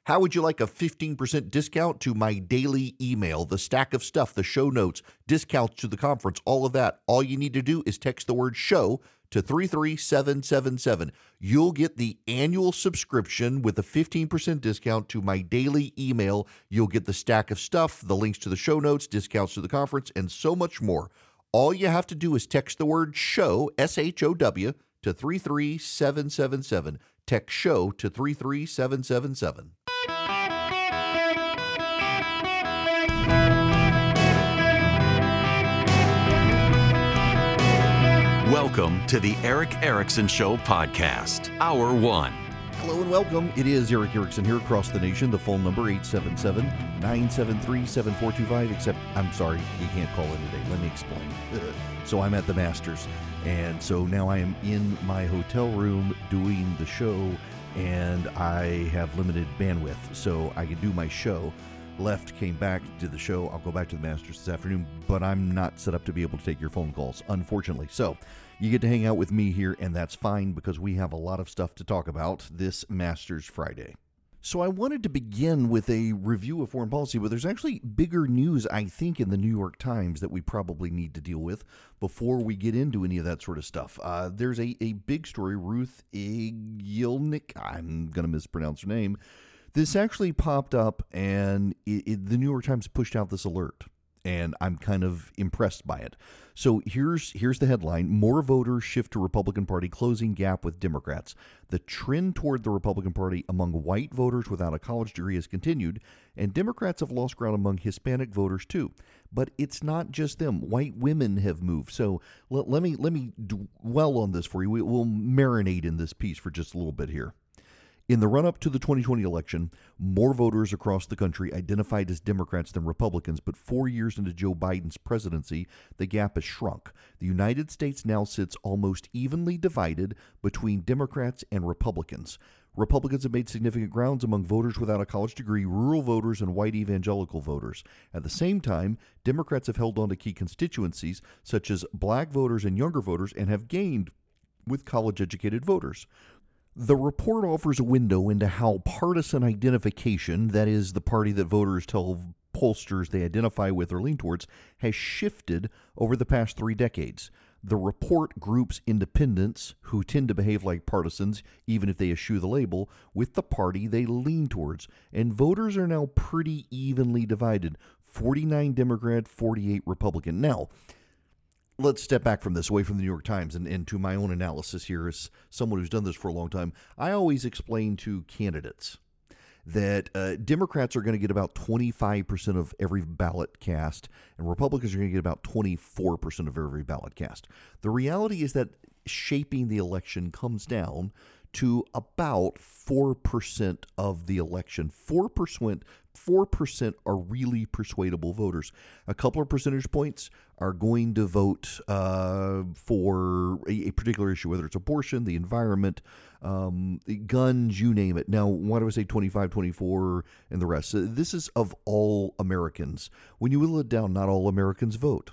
How would you like a 15% discount to my daily email, the stack of stuff, the show notes, discounts to the conference, all of that? All you need to do is text the word show to 33777. You'll get the annual subscription with a 15% discount to my daily email. You'll get the stack of stuff, the links to the show notes, discounts to the conference, and so much more. All you have to do is text the word show, SHOW, to 33777. Text show to 33777. Welcome to the Erick Erickson Show podcast, Hour 1. Hello and welcome. It is Erick Erickson here across the nation. The phone number 877-973-7425. Except, I'm sorry, you can't call in today. Let me explain. So I'm at the Masters, and so now I am in my hotel room doing the show, and I have limited bandwidth, so I can do my show. Left, came back, did the show. I'll go back to the Masters this afternoon, but I'm not set up to be able to take your phone calls, unfortunately. So you get to hang out with me here, and that's fine because we have a lot of stuff to talk about this Masters Friday. So I wanted to begin with a review of foreign policy, but there's actually bigger news, I think, in the New York Times that we probably need to deal with before we get into any of that sort of stuff. There's a big story, Ruth Igilnik, I'm going to mispronounce her name. This actually popped up, and the New York Times pushed out this alert, and I'm kind of impressed by it. So here's the headline: More voters shift to Republican Party, closing gap with Democrats. The trend toward the Republican Party among white voters without a college degree has continued, and Democrats have lost ground among Hispanic voters too. But it's not just them. White women have moved. So let me dwell on this for you. We'll marinate in this piece for just a little bit here. In the run-up to the 2020 election, more voters across the country identified as Democrats than Republicans, but 4 years into Joe Biden's presidency, the gap has shrunk. The United States now sits almost evenly divided between Democrats and Republicans. Republicans have made significant grounds among voters without a college degree, rural voters, and white evangelical voters. At the same time, Democrats have held on to key constituencies, such as black voters and younger voters, and have gained with college-educated voters. The report offers a window into how partisan identification, that is, the party that voters tell pollsters they identify with or lean towards, has shifted over the past 3 decades. The report groups independents, who tend to behave like partisans, even if they eschew the label, with the party they lean towards. And voters are now pretty evenly divided, 49 Democrat, 48 Republican. Now, let's step back from this, away from the New York Times, and to my own analysis here as someone who's done this for a long time. I always explain to candidates that Democrats are going to get about 25% of every ballot cast, and Republicans are going to get about 24% of every ballot cast. The reality is that shaping the election comes down to about 4% of the election. 4% are really persuadable voters. A couple of percentage points are going to vote for a particular issue, whether it's abortion, the environment, guns, you name it. Now, why do I say 25, 24, and the rest? This is of all Americans. When you whittle it down, not all Americans vote.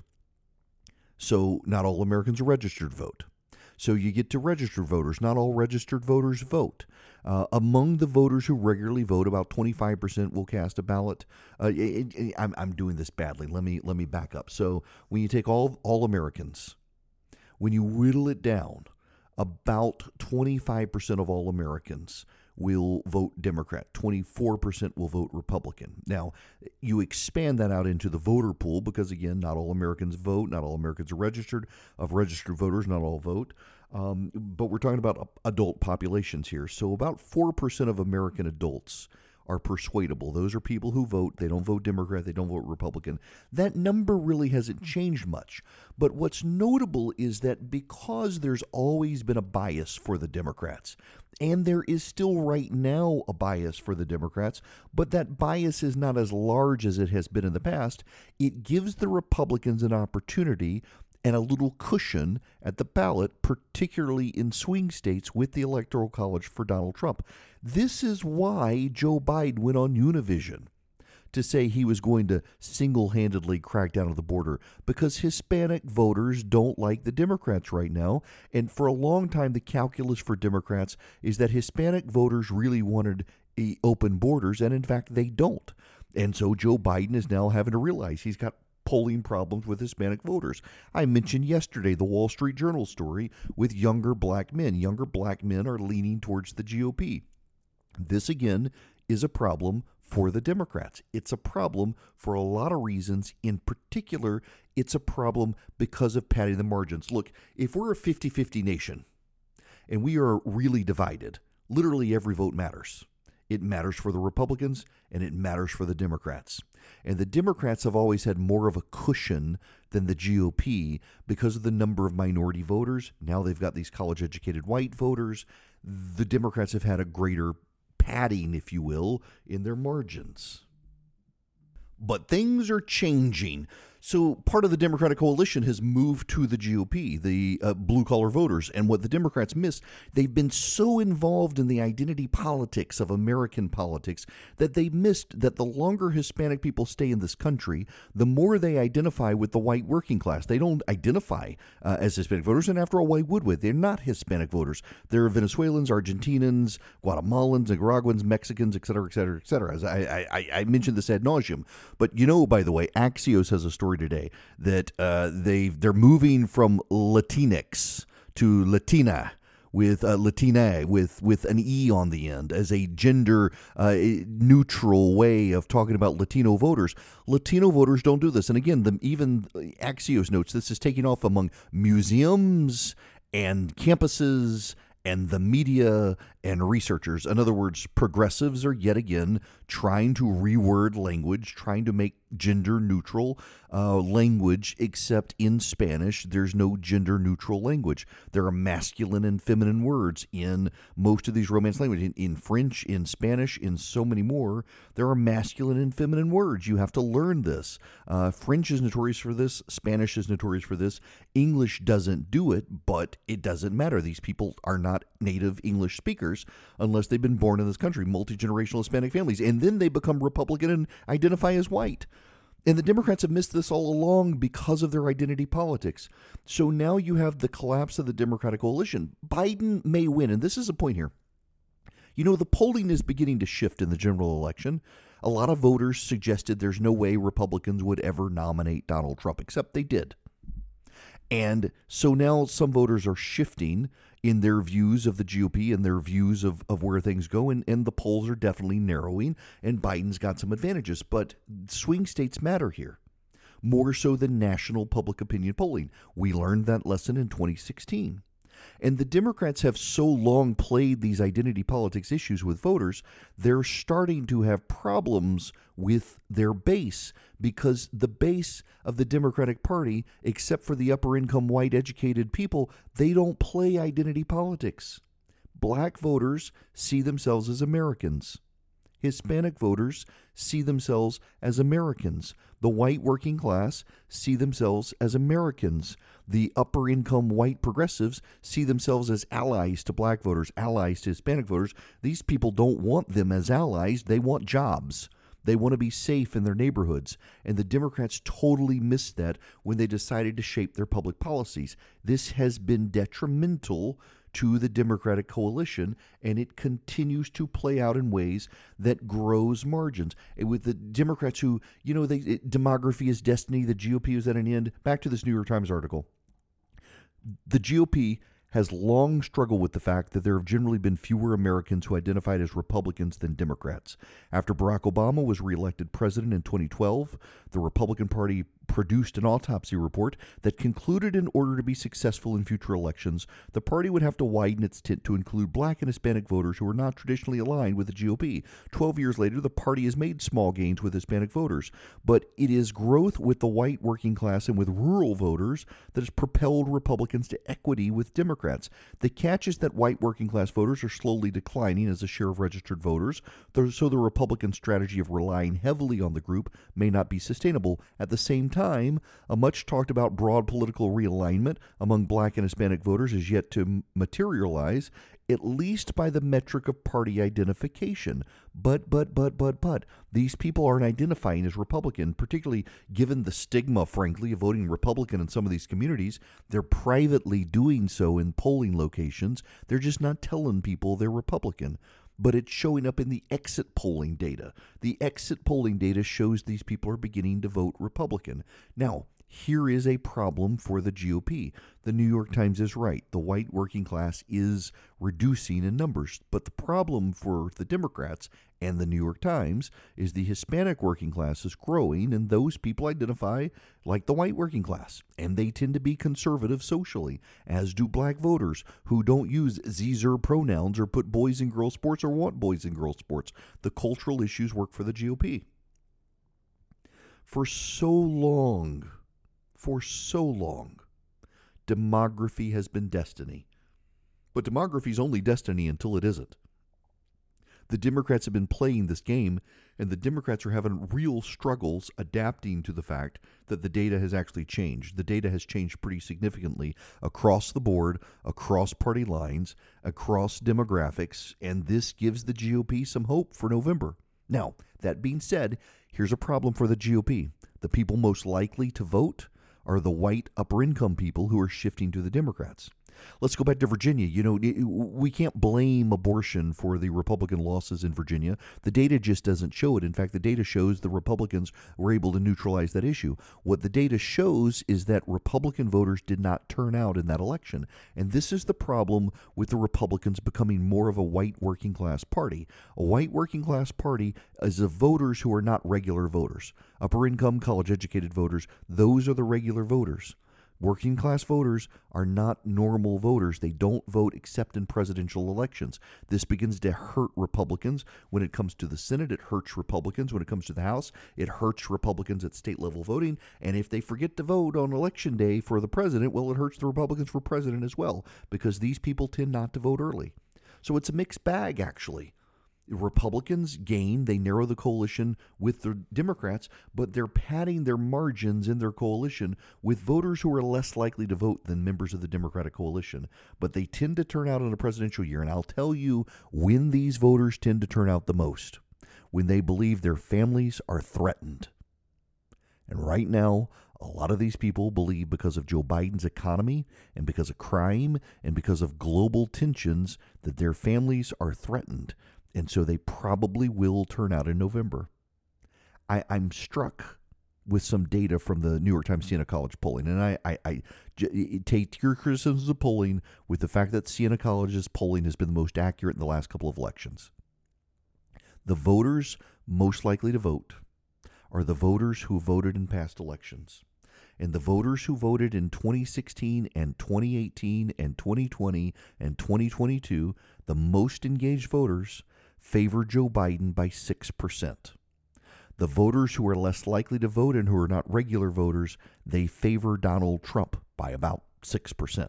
So not all Americans registered vote. So you get to registered voters. Not all registered voters vote. Among the voters who regularly vote, about 25% will cast a ballot. I'm doing this badly. Let me back up. So when you take all Americans, when you whittle it down, about 25% of all Americans will vote Democrat. 24% will vote Republican. Now, you expand that out into the voter pool because, again, not all Americans vote. Not all Americans are registered. Of registered voters, not all vote. But we're talking about adult populations here. So about 4% of American adults are persuadable. Those are people who vote. They don't vote Democrat. They don't vote Republican. That number really hasn't changed much. But what's notable is that because there's always been a bias for the Democrats, and there is still right now a bias for the Democrats, but that bias is not as large as it has been in the past, it gives the Republicans an opportunity and a little cushion at the ballot, particularly in swing states with the Electoral College for Donald Trump. This is why Joe Biden went on Univision to say he was going to single-handedly crack down on the border, because Hispanic voters don't like the Democrats right now. And for a long time, the calculus for Democrats is that Hispanic voters really wanted open borders, and in fact, they don't. And so Joe Biden is now having to realize he's got polling problems with Hispanic voters. I mentioned yesterday the Wall Street Journal story with younger black men. Younger black men are leaning towards the GOP. This, again, is a problem for the Democrats. It's a problem for a lot of reasons. In particular, it's a problem because of padding the margins. Look, if we're a 50-50 nation and we are really divided, literally every vote matters. It matters for the Republicans and it matters for the Democrats. And the Democrats have always had more of a cushion than the GOP because of the number of minority voters. Now they've got these college-educated white voters. The Democrats have had a greater padding, if you will, in their margins. But things are changing. So part of the Democratic coalition has moved to the GOP, the blue-collar voters. And what the Democrats miss, they've been so involved in the identity politics of American politics that they missed that the longer Hispanic people stay in this country, the more they identify with the white working class. They don't identify as Hispanic voters, and after all, why would we? They're not Hispanic voters. They're Venezuelans, Argentinians, Guatemalans, Nicaraguans, Mexicans, et cetera, et cetera, et cetera. As I mentioned this ad nauseum. But by the way, Axios has a story today that they're moving from Latinx to Latina with Latina with an E on the end as a gender neutral way of talking about Latino voters. Latino voters don't do this. And again, even Axios notes this is taking off among museums and campuses and the media and researchers. In other words, progressives are yet again trying to reword language, trying to make gender-neutral language, except in Spanish, there's no gender-neutral language. There are masculine and feminine words in most of these Romance languages. In French, in Spanish, in so many more, there are masculine and feminine words. You have to learn this. French is notorious for this. Spanish is notorious for this. English doesn't do it, but it doesn't matter. These people are not native English speakers unless they've been born in this country, multi-generational Hispanic families, and then they become Republican and identify as white. And the Democrats have missed this all along because of their identity politics. So now you have the collapse of the Democratic coalition. Biden may win, and this is a point here. The polling is beginning to shift in the general election. A lot of voters suggested there's no way Republicans would ever nominate Donald Trump, except they did. And so now some voters are shifting in their views of the GOP and their views of where things go, and the polls are definitely narrowing, and Biden's got some advantages. But swing states matter here, more so than national public opinion polling. We learned that lesson in 2016. And the Democrats have so long played these identity politics issues with voters, they're starting to have problems with their base because the base of the Democratic Party, except for the upper income white educated people, they don't play identity politics. Black voters see themselves as Americans. Hispanic voters see themselves as Americans. The white working class see themselves as Americans. The upper income white progressives see themselves as allies to black voters, allies to Hispanic voters. These people don't want them as allies. They want jobs. They want to be safe in their neighborhoods. And the Democrats totally missed that when they decided to shape their public policies. This has been detrimental to the Democratic coalition, and it continues to play out in ways that grows margins. And with the Democrats who, demography is destiny, the GOP is at an end. Back to this New York Times article. The GOP has long struggled with the fact that there have generally been fewer Americans who identified as Republicans than Democrats. After Barack Obama was reelected president in 2012, the Republican Party produced an autopsy report that concluded in order to be successful in future elections, the party would have to widen its tent to include black and Hispanic voters who are not traditionally aligned with the GOP. 12 years later, the party has made small gains with Hispanic voters, but it is growth with the white working class and with rural voters that has propelled Republicans to equity with Democrats. The catch is that white working class voters are slowly declining as a share of registered voters, so the Republican strategy of relying heavily on the group may not be sustainable. At the same time, a much talked about broad political realignment among black and Hispanic voters is yet to materialize, at least by the metric of party identification. But, these people aren't identifying as Republican, particularly given the stigma, frankly, of voting Republican in some of these communities. They're privately doing so in polling locations. They're just not telling people they're Republican. but it's showing up in the exit polling data. The exit polling data shows these people are beginning to vote Republican. Now, here is a problem for the GOP. The New York Times is right. The white working class is reducing in numbers. But the problem for the Democrats and the New York Times is the Hispanic working class is growing, and those people identify like the white working class. And they tend to be conservative socially, as do black voters who don't use Zer pronouns or put boys in girls sports or want boys in girls sports. The cultural issues work for the GOP. For so long, demography has been destiny. But demography is only destiny until it isn't. The Democrats have been playing this game, and the Democrats are having real struggles adapting to the fact that the data has actually changed. The data has changed pretty significantly across the board, across party lines, across demographics, and this gives the GOP some hope for November. Now, that being said, here's a problem for the GOP. The people most likely to vote are the white upper-income people who are shifting to the Democrats. Let's go back to Virginia. We can't blame abortion for the Republican losses in Virginia. The data just doesn't show it. In fact, the data shows the Republicans were able to neutralize that issue. What the data shows is that Republican voters did not turn out in that election. And this is the problem with the Republicans becoming more of a white working class party. A white working class party is of voters who are not regular voters. Upper income, college educated voters, those are the regular voters. Working class voters are not normal voters. They don't vote except in presidential elections. This begins to hurt Republicans. When it comes to the Senate, it hurts Republicans. When it comes to the House, it hurts Republicans at state level voting. And if they forget to vote on election day for the president, well, it hurts the Republicans for president as well, because these people tend not to vote early. So it's a mixed bag, actually. Republicans gain, they narrow the coalition with the Democrats, but they're padding their margins in their coalition with voters who are less likely to vote than members of the Democratic coalition. But they tend to turn out in a presidential year, and I'll tell you when these voters tend to turn out the most: when they believe their families are threatened. And right now, a lot of these people believe, because of Joe Biden's economy and because of crime and because of global tensions, that their families are threatened. And so they probably will turn out in November. I'm struck with some data from the New York Times Siena College polling. And I take your criticisms of polling with the fact that Siena College's polling has been the most accurate in the last couple of elections. The voters most likely to vote are the voters who voted in past elections. And the voters who voted in 2016 and 2018 and 2020 and 2022, the most engaged voters, favor Joe Biden by 6%. The voters who are less likely to vote and who are not regular voters, they favor Donald Trump by about 6%.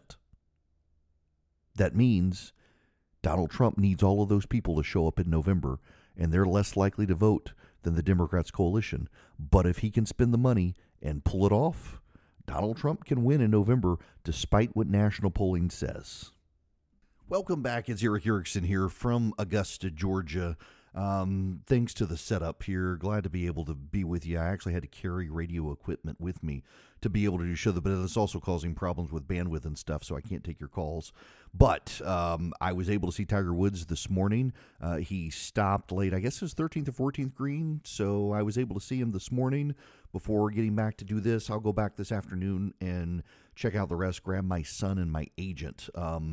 That means Donald Trump needs all of those people to show up in November, and they're less likely to vote than the Democrats' coalition. But if he can spend the money and pull it off, Donald Trump can win in November despite what national polling says. Welcome back. It's Eric Erickson here from Augusta, Georgia. Thanks to the setup here. Glad to be able to be with you. I actually had to carry radio equipment with me to be able to do the show, but it's also causing problems with bandwidth and stuff, so I can't take your calls. But I was able to see Tiger Woods this morning. He stopped late, I guess it was 13th or 14th green, so I was able to see him this morning before getting back to do this. I'll go back this afternoon and check out the rest, grab my son and my agent.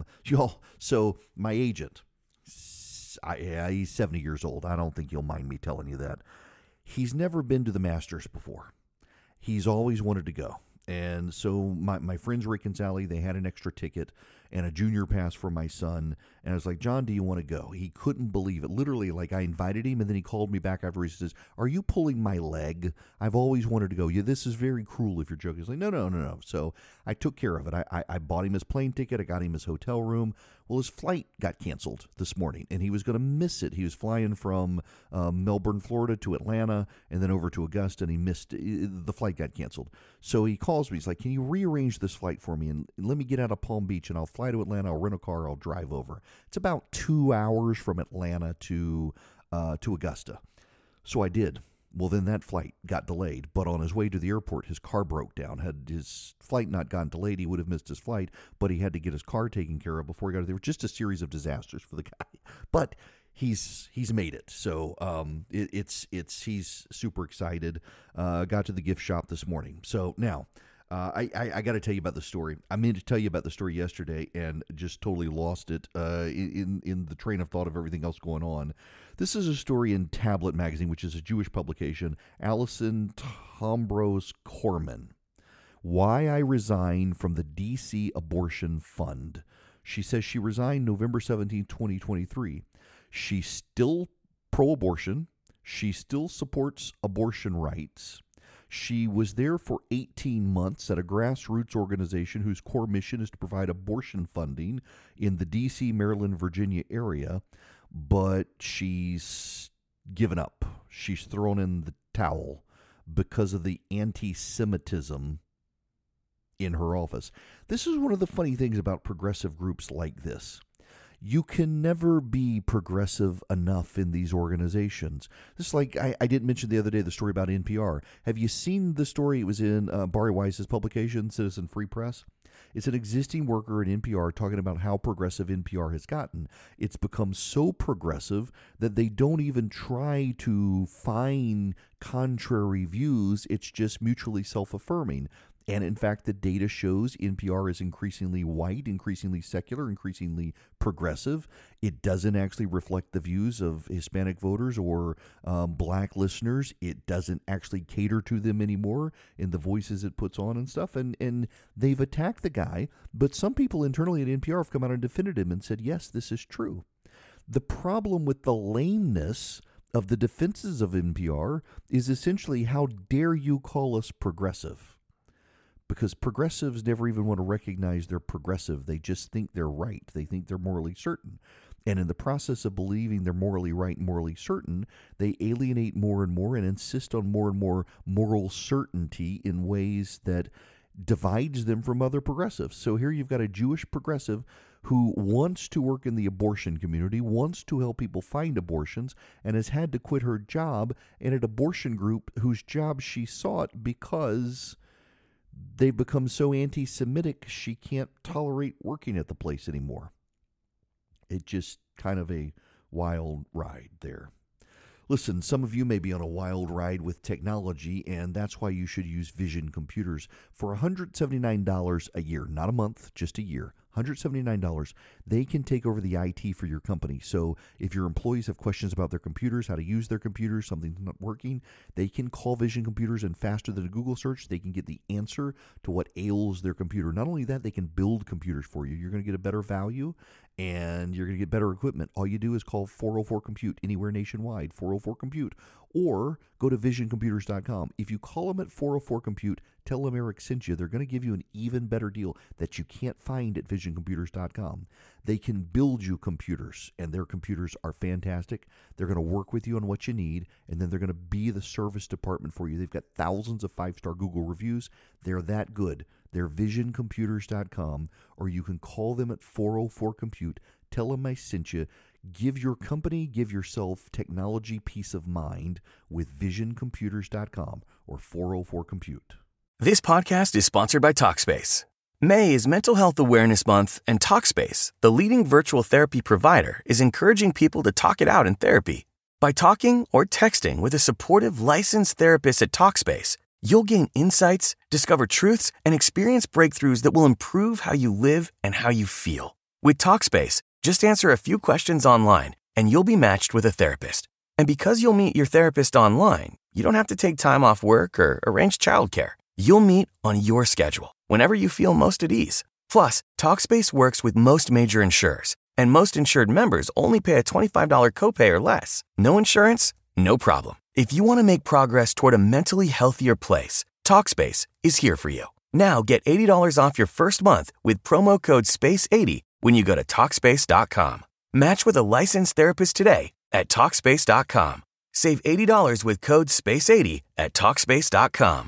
So my agent, he's 70 years old. I don't think you'll mind me telling you that. He's never been to the Masters before. He's always wanted to go. And so my friends Rick and Sally, they had an extra ticket and a junior pass for my son. And I was like, John, do you want to go? He couldn't believe it. Literally, like, I invited him, and then he called me back after. He says, are you pulling my leg? I've always wanted to go. Yeah, this is very cruel if you're joking. He's like, no. So I took care of it. I bought him his plane ticket. I got him his hotel room. Well, his flight got canceled this morning, and he was going to miss it. He was flying from Melbourne, Florida to Atlanta, and then over to Augusta, and he missed it. The flight got canceled. So he calls me. He's like, can you rearrange this flight for me, and let me get out of Palm Beach, and I'll fly to Atlanta. I'll rent a car. I'll drive over. It's about 2 hours from Atlanta to Augusta. So I did. Well, then that flight got delayed, but on his way to the airport, his car broke down. Had his flight not gotten delayed, he would have missed his flight, but he had to get his car taken care of before he got there. Just a series of disasters for the guy. But he's made it. So he's super excited. Got to the gift shop this morning. So now I got to tell you about the story. I meant to tell you about the story yesterday and just totally lost it in the train of thought of everything else going on. This is a story in Tablet Magazine, which is a Jewish publication. Alison Tombros Corman. Why I resigned from the D.C. Abortion Fund. She says she resigned November 17, 2023. She's still pro-abortion. She still supports abortion rights. She was there for 18 months at a grassroots organization whose core mission is to provide abortion funding in the D.C., Maryland, Virginia area, but she's given up. She's thrown in the towel because of the anti-Semitism in her office. This is one of the funny things about progressive groups like this. You can never be progressive enough in these organizations. This is like, I didn't mention the other day the story about NPR. Have you seen the story? It was in Bari Weiss's publication, Citizen Free Press. It's an existing worker at NPR talking about how progressive NPR has gotten. It's become so progressive that they don't even try to find contrary views. It's just mutually self-affirming. And in fact, the data shows NPR is increasingly white, increasingly secular, increasingly progressive. It doesn't actually reflect the views of Hispanic voters or black listeners. It doesn't actually cater to them anymore in the voices it puts on and stuff. And they've attacked the guy. But some people internally at NPR have come out and defended him and said, yes, this is true. The problem with the lameness of the defenses of NPR is essentially, how dare you call us progressive? Because progressives never even want to recognize they're progressive. They just think they're right. They think they're morally certain. And in the process of believing they're morally right and morally certain, they alienate more and more and insist on more and more moral certainty in ways that divides them from other progressives. So here you've got a Jewish progressive who wants to work in the abortion community, wants to help people find abortions, and has had to quit her job in an abortion group whose job she sought because they've become so anti-Semitic she can't tolerate working at the place anymore. It's just kind of a wild ride there. Listen, some of you may be on a wild ride with technology, and that's why you should use Vision Computers. For $179 a year, not a month, just a year, $179, they can take over the IT for your company. So if your employees have questions about their computers, how to use their computers, something's not working, they can call Vision Computers, and faster than a Google search, they can get the answer to what ails their computer. Not only that, they can build computers for you. You're going to get a better value, and you're going to get better equipment. All you do is call 404-COMPUTE anywhere nationwide, 404-COMPUTE, or go to visioncomputers.com. If you call them at 404-COMPUTE, tell them Eric sent you. They're going to give you an even better deal that you can't find at visioncomputers.com. They can build you computers, and their computers are fantastic. They're going to work with you on what you need, and then they're going to be the service department for you. They've got thousands of 5-star Google reviews. They're that good. They're visioncomputers.com, or you can call them at 404-COMPUTE. Tell them I sent you. Give your company, give yourself technology peace of mind with visioncomputers.com or 404-COMPUTE. This podcast is sponsored by Talkspace. May is Mental Health Awareness Month, and Talkspace, the leading virtual therapy provider, is encouraging people to talk it out in therapy. By talking or texting with a supportive licensed therapist at Talkspace, you'll gain insights, discover truths, and experience breakthroughs that will improve how you live and how you feel. With Talkspace, just answer a few questions online, and you'll be matched with a therapist. And because you'll meet your therapist online, you don't have to take time off work or arrange childcare. You'll meet on your schedule, whenever you feel most at ease. Plus, Talkspace works with most major insurers, and most insured members only pay a $25 copay or less. No insurance? No problem. If you want to make progress toward a mentally healthier place, Talkspace is here for you. Now get $80 off your first month with promo code SPACE80 when you go to Talkspace.com. Match with a licensed therapist today at Talkspace.com. Save $80 with code SPACE80 at Talkspace.com.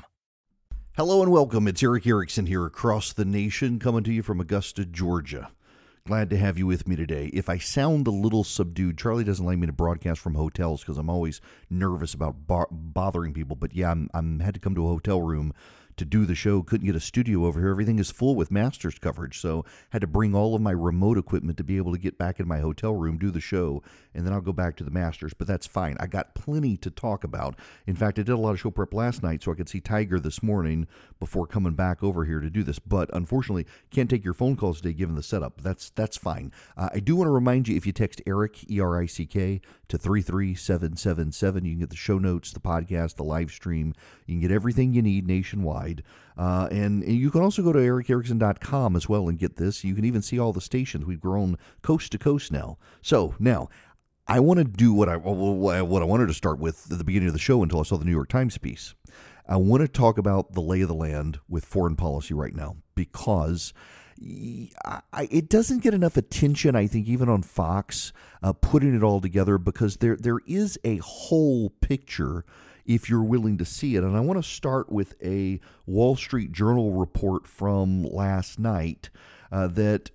Hello and welcome. It's Eric Erickson here across the nation, coming to you from Augusta, Georgia. Glad to have you with me today. If I sound a little subdued, Charlie doesn't like me to broadcast from hotels because I'm always nervous about bothering people. But yeah, I'm had to come to a hotel room to do the show. Couldn't get a studio over here. Everything is full with Masters coverage, so had to bring all of my remote equipment to be able to get back in my hotel room, do the show, and then I'll go back to the Masters. But that's fine. I got plenty to talk about. In fact, I did a lot of show prep last night so I could see Tiger this morning before coming back over here to do this. But unfortunately, can't take your phone calls today given the setup. That's fine. I do want to remind you, if you text ERICK, ERICK, to 33777, you can get the show notes, the podcast, the live stream. You can get everything you need nationwide. And you can also go to ericerickson.com as well and get this. You can even see all the stations. We've grown coast to coast now. So now I want to do what I wanted to start with at the beginning of the show until I saw the New York Times piece. I want to talk about the lay of the land with foreign policy right now, because it doesn't get enough attention, I think, even on Fox, putting it all together, because there is a whole picture if you're willing to see it. And I want to start with a Wall Street Journal report from last night that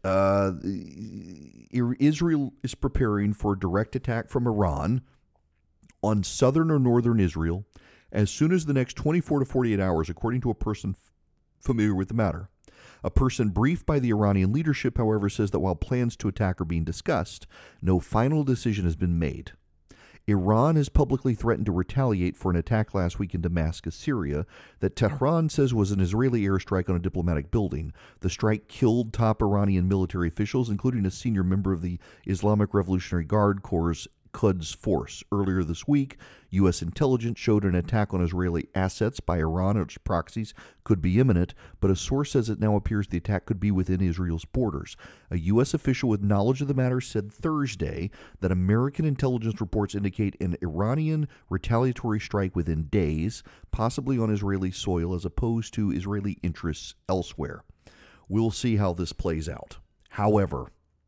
Israel is preparing for a direct attack from Iran on southern or northern Israel as soon as the next 24 to 48 hours, according to a person familiar with the matter. A person briefed by the Iranian leadership, however, says that while plans to attack are being discussed, no final decision has been made. Iran has publicly threatened to retaliate for an attack last week in Damascus, Syria, that Tehran says was an Israeli airstrike on a diplomatic building. The strike killed top Iranian military officials, including a senior member of the Islamic Revolutionary Guard Corps' Quds force. Earlier this week, U.S. intelligence showed an attack on Israeli assets by Iran and its proxies could be imminent, but a source says it now appears the attack could be within Israel's borders. A U.S. official with knowledge of the matter said Thursday that American intelligence reports indicate an Iranian retaliatory strike within days, possibly on Israeli soil, as opposed to Israeli interests elsewhere. We'll see how this plays out. However,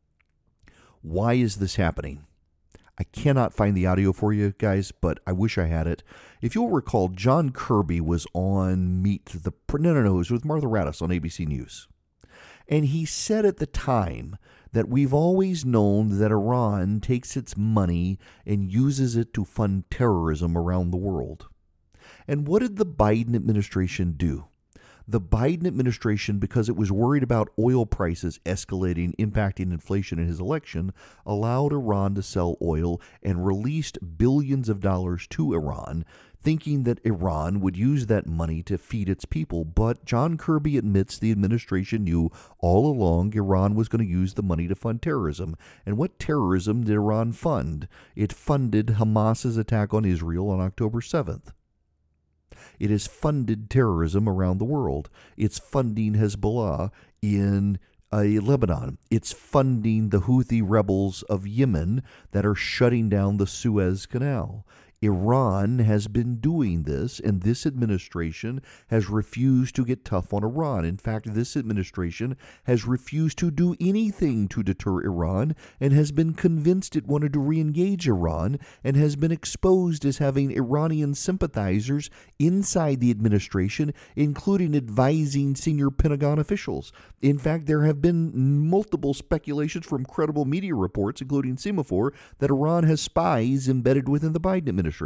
why is this happening? I cannot find the audio for you guys, but I wish I had it. If you'll recall, John Kirby was on it was with Martha Raddatz on ABC News. And he said at the time that we've always known that Iran takes its money and uses it to fund terrorism around the world. And what did the Biden administration do? The Biden administration, because it was worried about oil prices escalating, impacting inflation in his election, allowed Iran to sell oil and released billions of dollars to Iran, thinking that Iran would use that money to feed its people. But John Kirby admits the administration knew all along Iran was going to use the money to fund terrorism. And what terrorism did Iran fund? It funded Hamas's attack on Israel on October 7th. It has funded terrorism around the world. It's funding Hezbollah in Lebanon. It's funding the Houthi rebels of Yemen that are shutting down the Suez Canal. Iran has been doing this, and this administration has refused to get tough on Iran. In fact, this administration has refused to do anything to deter Iran and has been convinced it wanted to re-engage Iran and has been exposed as having Iranian sympathizers inside the administration, including advising senior Pentagon officials. In fact, there have been multiple speculations from credible media reports, including Semaphore, that Iran has spies embedded within the Biden administration.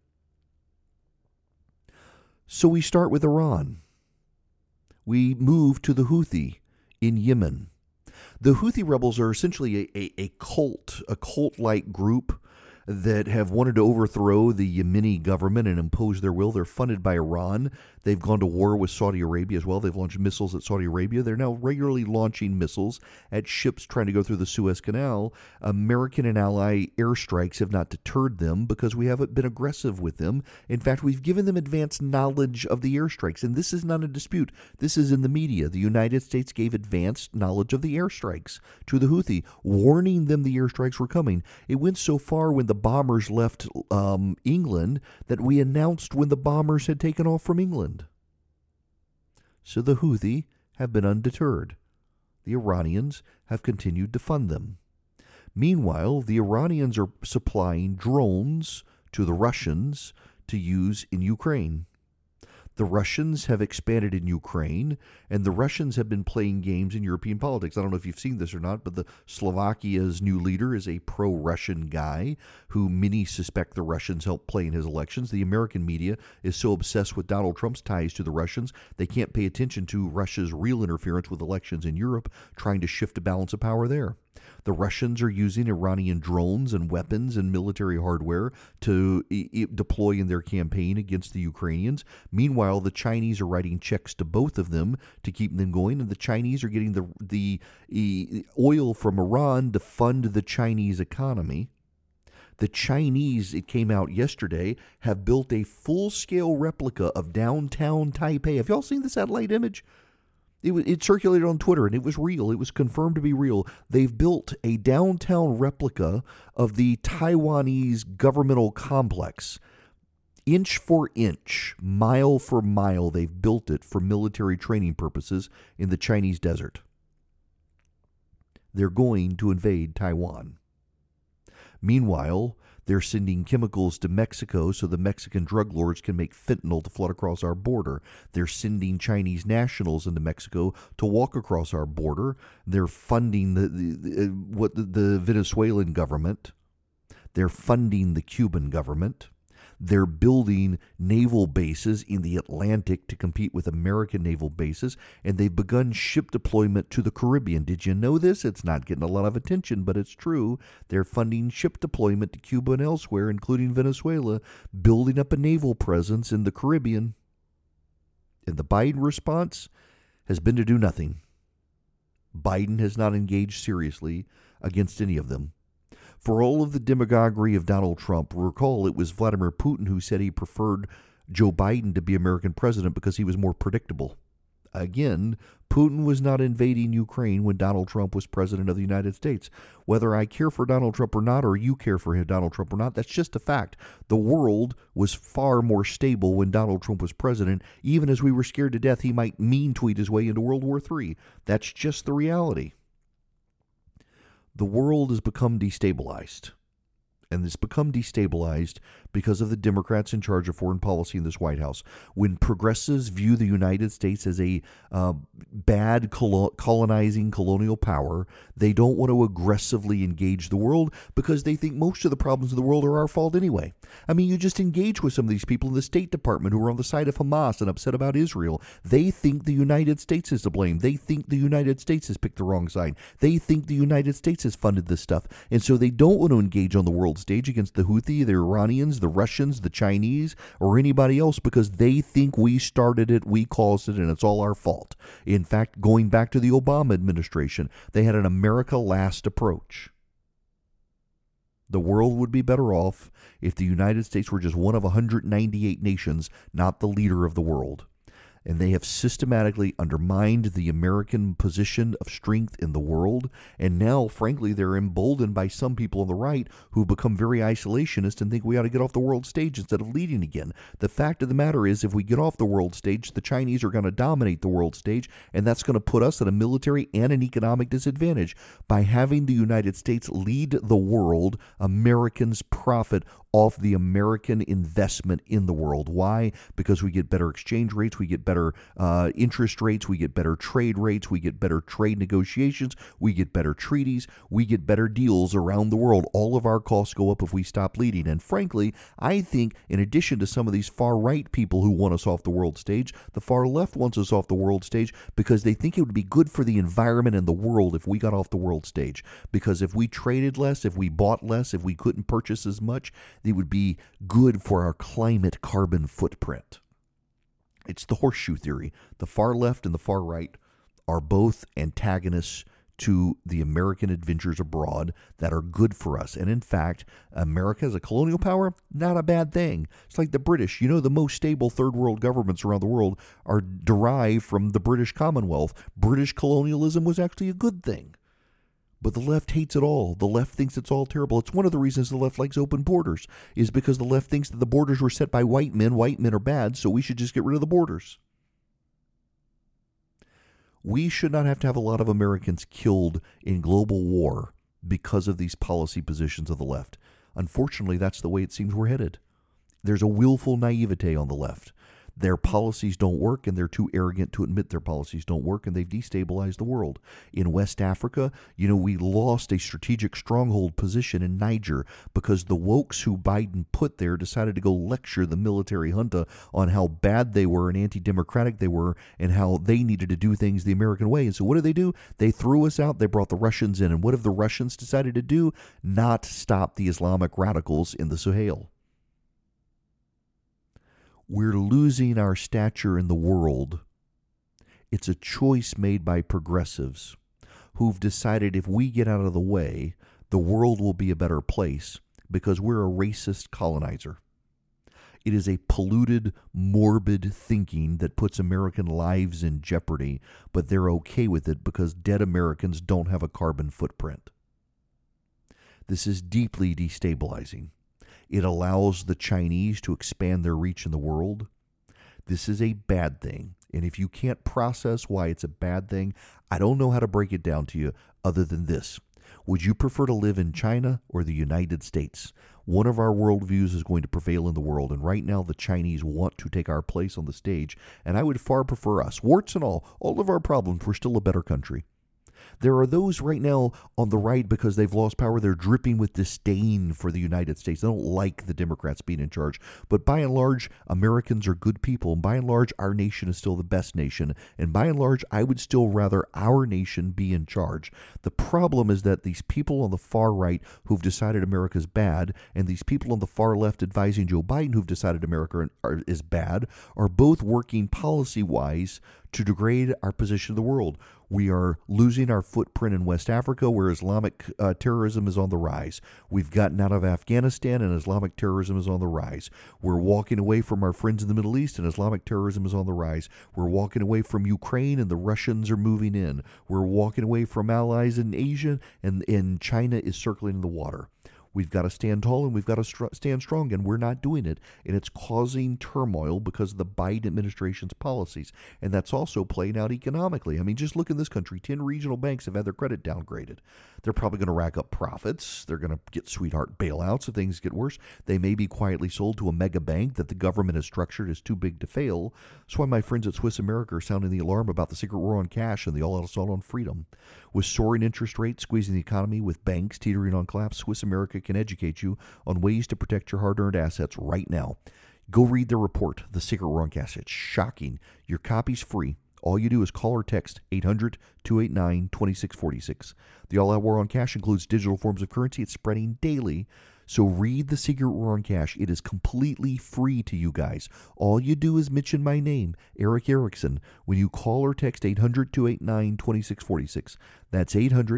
So we start with Iran. We move to the Houthi in Yemen. The Houthi rebels are essentially a cult-like group that have wanted to overthrow the Yemeni government and impose their will. They're funded by Iran. They've gone to war with Saudi Arabia as well. They've launched missiles at Saudi Arabia. They're now regularly launching missiles at ships trying to go through the Suez Canal. American and ally airstrikes have not deterred them because we haven't been aggressive with them. In fact, we've given them advanced knowledge of the airstrikes, and this is not a dispute. This is in the media. The United States gave advanced knowledge of the airstrikes to the Houthi, warning them the airstrikes were coming. It went so far when the bombers left England that we announced when the bombers had taken off from England. So the Houthi have been undeterred. The Iranians have continued to fund them. Meanwhile, the Iranians are supplying drones to the Russians to use in Ukraine. The Russians have expanded in Ukraine, and the Russians have been playing games in European politics. I don't know if you've seen this or not, but Slovakia's new leader is a pro-Russian guy who many suspect the Russians helped play in his elections. The American media is so obsessed with Donald Trump's ties to the Russians, they can't pay attention to Russia's real interference with elections in Europe, trying to shift a balance of power there. The Russians are using Iranian drones and weapons and military hardware to deploy in their campaign against the Ukrainians. Meanwhile, the Chinese are writing checks to both of them to keep them going, and the Chinese are getting the oil from Iran to fund the Chinese economy. The Chinese, it came out yesterday, have built a full-scale replica of downtown Taipei. Have y'all seen the satellite image? It circulated on Twitter, and it was real. It was confirmed to be real. They've built a downtown replica of the Taiwanese governmental complex. Inch for inch, mile for mile, they've built it for military training purposes in the Chinese desert. They're going to invade Taiwan. Meanwhile, they're sending chemicals to Mexico so the Mexican drug lords can make fentanyl to flood across our border. They're sending Chinese nationals into Mexico to walk across our border. They're funding the Venezuelan government. They're funding the Cuban government. They're building naval bases in the Atlantic to compete with American naval bases, and they've begun ship deployment to the Caribbean. Did you know this? It's not getting a lot of attention, but it's true. They're funding ship deployment to Cuba and elsewhere, including Venezuela, building up a naval presence in the Caribbean. And the Biden response has been to do nothing. Biden has not engaged seriously against any of them. For all of the demagoguery of Donald Trump, recall it was Vladimir Putin who said he preferred Joe Biden to be American president because he was more predictable. Again, Putin was not invading Ukraine when Donald Trump was president of the United States. Whether I care for Donald Trump or not, or you care for Donald Trump or not, that's just a fact. The world was far more stable when Donald Trump was president, even as we were scared to death he might mean tweet his way into World War III. That's just the reality. The world has become destabilized, and it's become destabilized because of the Democrats in charge of foreign policy in this White House. When progressives view the United States as a bad colonizing colonial power, they don't want to aggressively engage the world because they think most of the problems of the world are our fault anyway. I mean, you just engage with some of these people in the State Department who are on the side of Hamas and upset about Israel. They think the United States is to blame. They think the United States has picked the wrong side. They think the United States has funded this stuff. And so they don't want to engage on the world stage against the Houthi, the Iranians, the Russians, the Chinese, or anybody else because they think we started it, we caused it, and it's all our fault. In fact, going back to the Obama administration, they had an America Last approach. The world would be better off if the United States were just one of 198 nations, not the leader of the world. And they have systematically undermined the American position of strength in the world. And now, frankly, they're emboldened by some people on the right who become very isolationist and think we ought to get off the world stage instead of leading again. The fact of the matter is, if we get off the world stage, the Chinese are going to dominate the world stage, and that's going to put us at a military and an economic disadvantage. By having the United States lead the world, Americans profit off the American investment in the world. Why? Because we get better exchange rates, we get better interest rates, we get better trade rates, we get better trade negotiations, we get better treaties, we get better deals around the world. All of our costs go up if we stop leading. And frankly, I think in addition to some of these far-right people who want us off the world stage, the far left wants us off the world stage because they think it would be good for the environment and the world if we got off the world stage. Because if we traded less, if we bought less, if we couldn't purchase as much, it would be good for our climate carbon footprint. It's the horseshoe theory. The far left and the far right are both antagonists to the American adventures abroad that are good for us. And in fact, America as a colonial power, not a bad thing. It's like the British. You know, the most stable third world governments around the world are derived from the British Commonwealth. British colonialism was actually a good thing. But the left hates it all. The left thinks it's all terrible. It's one of the reasons the left likes open borders, is because the left thinks that the borders were set by white men. White men are bad, so we should just get rid of the borders. We should not have to have a lot of Americans killed in global war because of these policy positions of the left. Unfortunately, that's the way it seems we're headed. There's a willful naivete on the left. Their policies don't work, and they're too arrogant to admit their policies don't work, and they've destabilized the world. In West Africa, we lost a strategic stronghold position in Niger because the wokes who Biden put there decided to go lecture the military junta on how bad they were and anti-democratic they were and how they needed to do things the American way. And so what do? They threw us out. They brought the Russians in. And what have the Russians decided to do? Not stop the Islamic radicals in the Sahel. We're losing our stature in the world. It's a choice made by progressives who've decided if we get out of the way, the world will be a better place because we're a racist colonizer. It is a polluted, morbid thinking that puts American lives in jeopardy, but they're okay with it because dead Americans don't have a carbon footprint. This is deeply destabilizing. It allows the Chinese to expand their reach in the world. This is a bad thing. And if you can't process why it's a bad thing, I don't know how to break it down to you other than this. Would you prefer to live in China or the United States? One of our worldviews is going to prevail in the world, and right now the Chinese want to take our place on the stage, and I would far prefer us. Warts and all of our problems, we're still a better country. There are those right now on the right, because they've lost power, they're dripping with disdain for the United States. They don't like the Democrats being in charge. But by and large, Americans are good people. And by and large, our nation is still the best nation. And by and large, I would still rather our nation be in charge. The problem is that these people on the far right who've decided America's bad, and these people on the far left advising Joe Biden who've decided America is bad, are both working policy-wise to degrade our position in the world. We are losing our footprint in West Africa, where Islamic terrorism is on the rise. We've gotten out of Afghanistan, and Islamic terrorism is on the rise. We're walking away from our friends in the Middle East, and Islamic terrorism is on the rise. We're walking away from Ukraine, and the Russians are moving in. We're walking away from allies in Asia, and China is circling in the water. We've got to stand tall, and we've got to stand strong, and we're not doing it. And it's causing turmoil because of the Biden administration's policies. And that's also playing out economically. I mean, just look in this country. 10 regional banks have had their credit downgraded. They're probably going to rack up profits. They're going to get sweetheart bailouts if things get worse. They may be quietly sold to a mega bank that the government has structured as too big to fail. That's why my friends at Swiss America are sounding the alarm about the secret war on cash and the all-out assault on freedom. With soaring interest rates squeezing the economy, with banks teetering on collapse, Swiss America can educate you on ways to protect your hard-earned assets right now. Go read their report, The Secret War on Cash. It's shocking. Your copy's free. All you do is call or text 800-289-2646. The All-Out War on Cash includes digital forms of currency. It's spreading daily. So read The Secret War on Cash. It is completely free to you guys. All you do is mention my name, Eric Erickson, when you call or text 800-289-2646. That's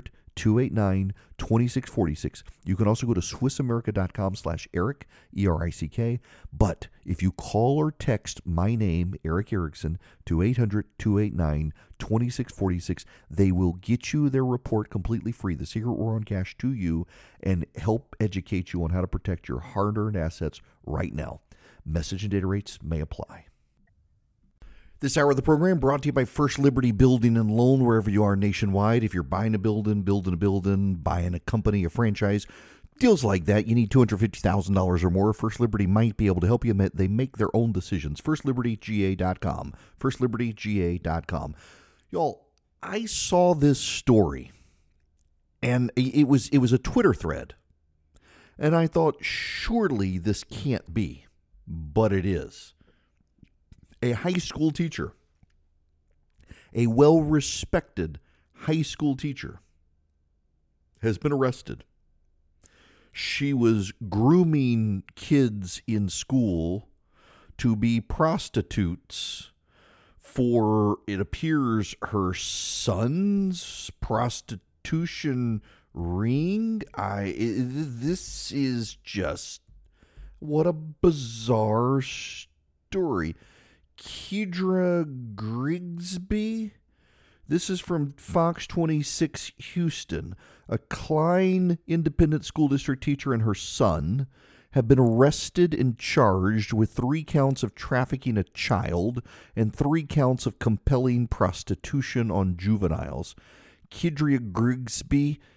800-289-2646. You can also go to SwissAmerica.com/Eric, E-R-I-C-K. But if you call or text my name, Eric Erickson, to 800-289-2646, they will get you their report completely free, The Secret War on Cash, to you, and help educate you on how to protect your hard-earned assets right now. Message and data rates may apply. This hour of the program brought to you by First Liberty Building and Loan, wherever you are nationwide. If you're buying a building, building a building, buying a company, a franchise, deals like that, you need $250,000 or more. First Liberty might be able to help you. They make their own decisions. FirstLibertyGA.com. FirstLibertyGA.com. Y'all, I saw this story, and it was a Twitter thread, and I thought, surely this can't be, but it is. A high school teacher, a well-respected high school teacher, has been arrested. She was grooming kids in school to be prostitutes for, it appears, her son's prostitution ring. This is just, what a bizarre story. Kedra Grigsby. This is from Fox 26 Houston. A Klein Independent School District teacher and her son have been arrested and charged with 3 counts of trafficking a child and 3 counts of compelling prostitution on juveniles. Kedra Grigsby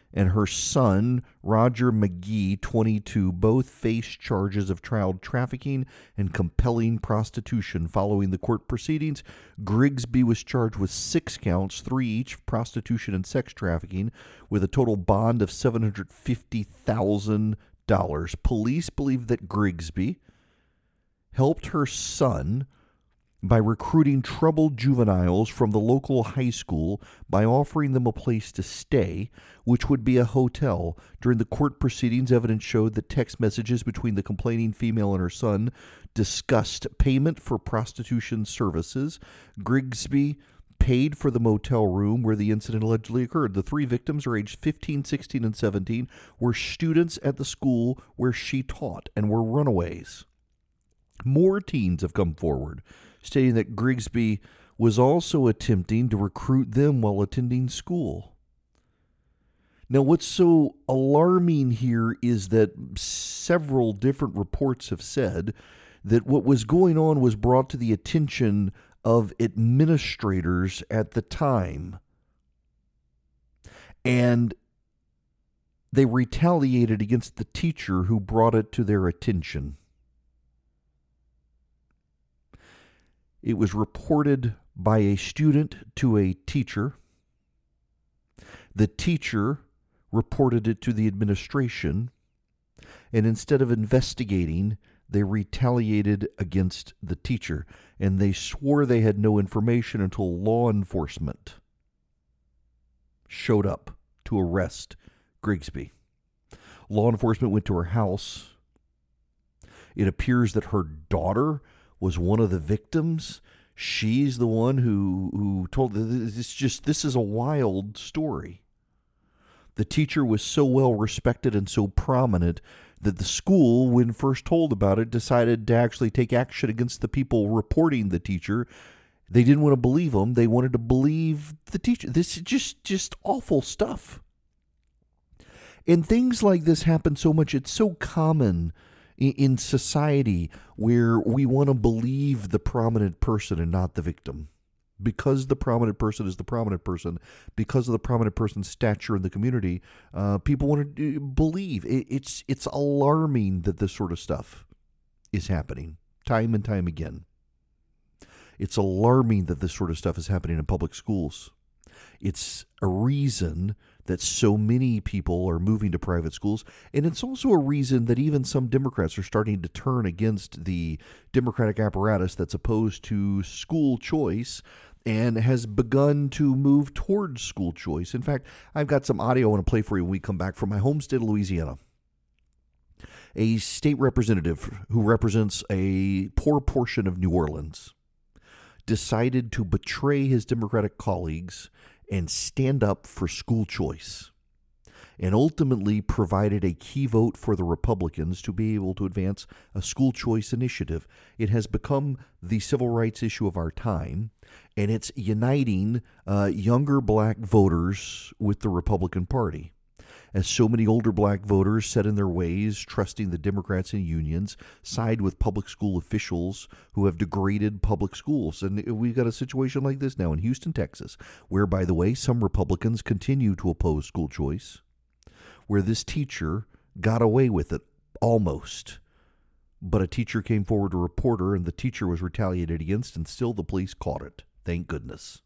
and her son, Roger McGee, 22, both face charges of child trafficking and compelling prostitution. Following the court proceedings, Grigsby was charged with 6 counts, 3 each, of prostitution and sex trafficking, with a total bond of $750,000. Police believe that Grigsby helped her son by recruiting troubled juveniles from the local high school by offering them a place to stay, which would be a hotel. During the court proceedings, evidence showed that text messages between the complaining female and her son discussed payment for prostitution services. Grigsby paid for the motel room where the incident allegedly occurred. The 3 victims are aged 15, 16, and 17, were students at the school where she taught and were runaways. More teens have come forward, stating that Grigsby was also attempting to recruit them while attending school. Now, what's so alarming here is that several different reports have said that what was going on was brought to the attention of administrators at the time, and they retaliated against the teacher who brought it to their attention. It was reported by a student to a teacher. The teacher reported it to the administration, and instead of investigating, they retaliated against the teacher, and they swore they had no information until law enforcement showed up to arrest Grigsby. Law enforcement went to her house. It appears that her daughter was one of the victims. She's the one who told this is a wild story. The teacher was so well respected and so prominent that the school, when first told about it, decided to actually take action against the people reporting the teacher. They didn't want to believe them. They wanted to believe the teacher. This is just awful stuff. And things like this happen so much. It's so common in society where we want to believe the prominent person and not the victim. Because the prominent person is the prominent person, because of the prominent person's stature in the community, people want to believe. It's alarming that this sort of stuff is happening time and time again. It's alarming that this sort of stuff is happening in public schools. It's a reason that so many people are moving to private schools, and it's also a reason that even some Democrats are starting to turn against the Democratic apparatus that's opposed to school choice and has begun to move towards school choice. In fact, I've got some audio I want to play for you when we come back from my home state of Louisiana. A state representative who represents a poor portion of New Orleans decided to betray his Democratic colleagues and stand up for school choice, and ultimately provided a key vote for the Republicans to be able to advance a school choice initiative. It has become the civil rights issue of our time, and it's uniting younger black voters with the Republican Party. As so many older black voters set in their ways, trusting the Democrats and unions, side with public school officials who have degraded public schools. And we've got a situation like this now in Houston, Texas, where, by the way, some Republicans continue to oppose school choice, where this teacher got away with it almost. But a teacher came forward to report her, and the teacher was retaliated against, and still the police caught it. Thank goodness.